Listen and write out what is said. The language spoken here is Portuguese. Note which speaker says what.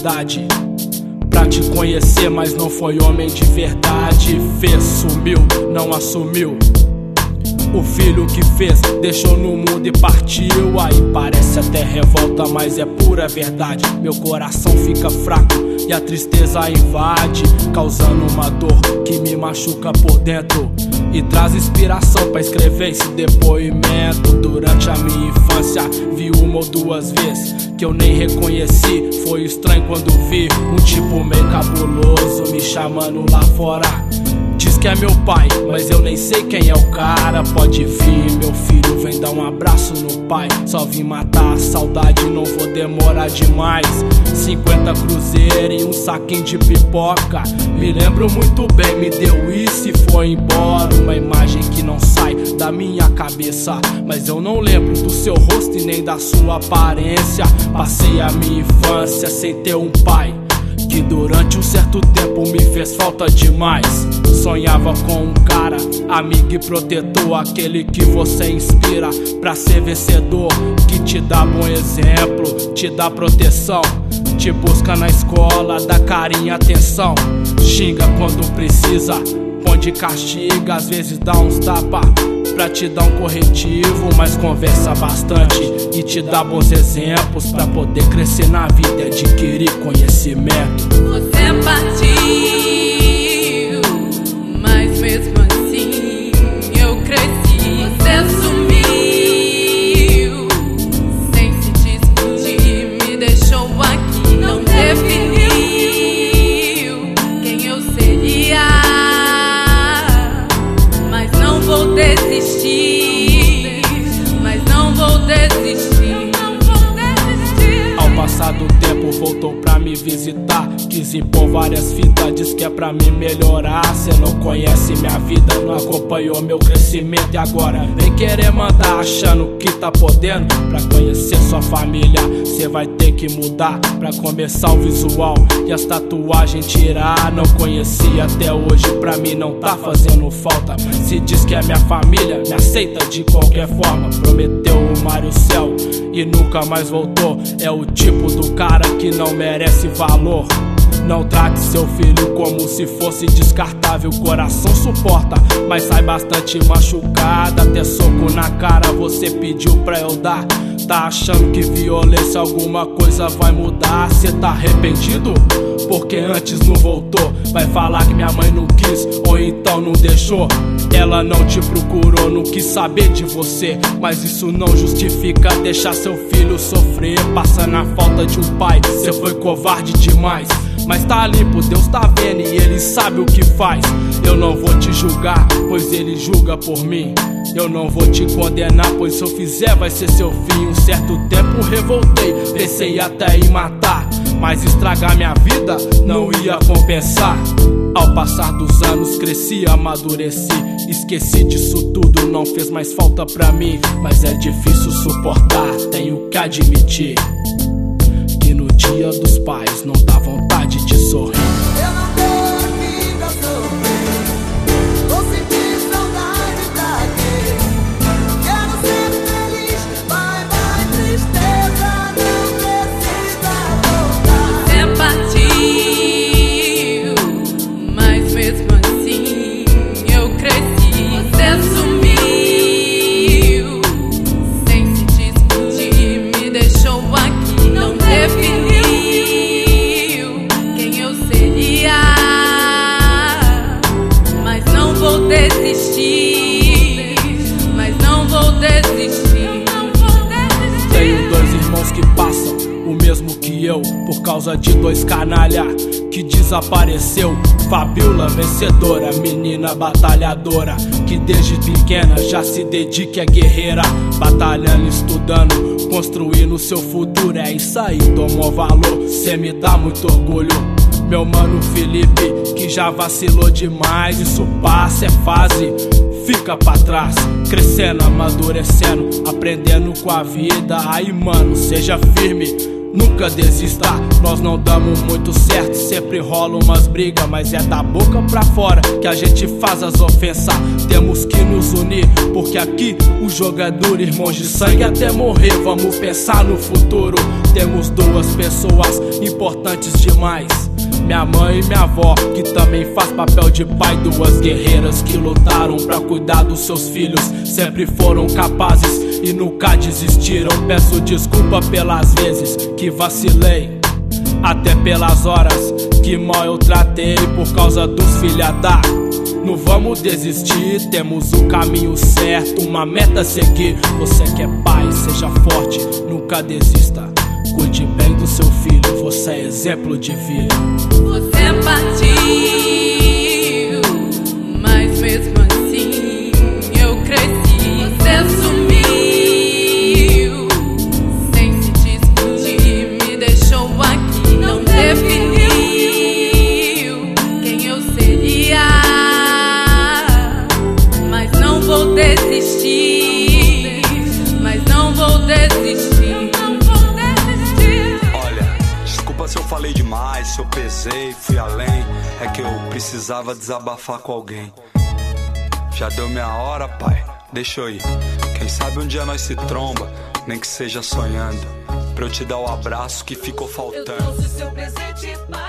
Speaker 1: maldade pra te conhecer, mas não foi homem de verdade. Fez, sumiu, não assumiu. O filho que fez, deixou no mundo e partiu. Aí parece até revolta, mas é pura verdade. Meu coração fica fraco e a tristeza invade, causando uma dor que me machuca por dentro e traz inspiração pra escrever esse depoimento. Durante a minha infância vi uma ou duas vezes que eu nem reconheci. Foi estranho quando vi um tipo meio cabuloso me chamando lá fora. Diz que é meu pai, mas eu nem sei quem é o cara. Pode vir, meu filho, vem dar um abraço no pai. Só vim matar a saudade, não vou demorar demais. 50 cruzeiros e um saquinho de pipoca. Me lembro muito bem, me deu isso e foi embora. Uma imagem que não sai da minha cabeça, mas eu não lembro do seu rosto e nem da sua aparência. Passei a minha infância sem ter um pai, que durante um certo tempo me fez falta demais. Sonhava com um cara, amigo e protetor, aquele que você inspira pra ser vencedor, que te dá bom exemplo, te dá proteção, te busca na escola, dá carinho e atenção, xinga quando precisa, põe de castiga, às vezes dá uns tapa pra te dar um corretivo, mas conversa bastante e te dá bons exemplos pra poder crescer na vida e adquirir conhecimento.
Speaker 2: Você partiu, mas mesmo assim eu cresci. Você sumiu, sem se despedir, me deixou aqui. Não definiu quem eu seria, mas não vou desistir, mas não vou desistir.
Speaker 1: Ao passar do tempo voltou pra me visitar, quis impor várias fitas, diz que é pra me melhorar. Cê não conhece minha vida, não acompanhou meu crescimento, e agora vem querer mandar achando que tá podendo. Pra conhecer sua família cê vai ter que mudar, pra começar o visual e as tatuagens tirar. Não conheci até hoje, pra mim não tá fazendo falta, mas se diz que é minha família, me aceita de qualquer forma. Prometeu o mar e o céu e nunca mais voltou. É o tipo do cara que não merece valor. Não trate seu filho como se fosse descartável. O coração suporta, mas sai bastante machucada. Até soco na cara você pediu pra eu dar. Tá achando que violência alguma coisa vai mudar? Cê tá arrependido? Porque antes não voltou. Vai falar que minha mãe não quis, ou então não deixou. Ela não te procurou, não quis saber de você, mas isso não justifica deixar seu filho sofrer. Passando a falta de um pai, cê foi covarde demais, mas tá limpo, Deus tá vendo e Ele sabe o que faz. Eu não vou te julgar, pois Ele julga por mim. Eu não vou te condenar, pois se eu fizer vai ser seu fim. Um certo tempo revoltei, pensei até em matar, mas estragar minha vida não ia compensar. Ao passar dos anos cresci, amadureci, esqueci disso tudo, não fez mais falta pra mim. Mas é difícil suportar, tenho que admitir que no dia dos pais não dá vontade de sorrir.
Speaker 3: Eu não tô aqui pra sofrer, vou sentir saudade pra quê? Quero ser feliz, vai, tristeza não precisa voltar.
Speaker 2: Você partiu, mas mesmo assim eu cresci. Você sumiu, sem se despedir, me deixou aqui. Não definiu quem eu seria, mas não vou desistir, mas não vou desistir.
Speaker 1: Tenho dois irmãos que passam o mesmo que eu, por causa de dois canalha que desapareceu. Fabiola vencedora, menina batalhadora, que desde pequena já se dedica, é guerreira, batalhando, estudando, construindo seu futuro. É isso aí, tomou valor, cê me dá muito orgulho. Meu mano Felipe, que já vacilou demais, isso passa, é fase, fica pra trás. Crescendo, amadurecendo, aprendendo com a vida. Aí mano, seja firme, nunca desista. Nós não damos muito certo, sempre rola umas brigas, mas é da boca pra fora que a gente faz as ofensas. Temos que nos unir, porque aqui o jogo é duro, irmãos de sangue até morrer. Vamos pensar no futuro. Temos duas pessoas importantes demais, minha mãe e minha avó, que também faz papel de pai. Duas guerreiras que lutaram pra cuidar dos seus filhos, sempre foram capazes e nunca desistiram. Peço desculpa pelas vezes que vacilei, até pelas horas que mal eu tratei por causa dos filha da. Não vamos desistir, temos o caminho certo, uma meta a seguir. Você que é pai, seja forte, nunca desista. Cuide bem do seu filho, você é exemplo de vida.
Speaker 2: Você partiu, mas mesmo assim eu cresci. Você sumiu, sem se despedir, me deixou aqui. Não definiu quem eu seria, mas não vou desistir, mas não vou desistir.
Speaker 4: Se eu falei demais, se eu pesei, fui além, é que eu precisava desabafar com alguém. Já deu minha hora, pai, deixa eu ir. Quem sabe um dia nós se tromba, nem que seja sonhando, pra eu te dar o abraço que ficou faltando.
Speaker 3: Eu trouxe seu presente, pai.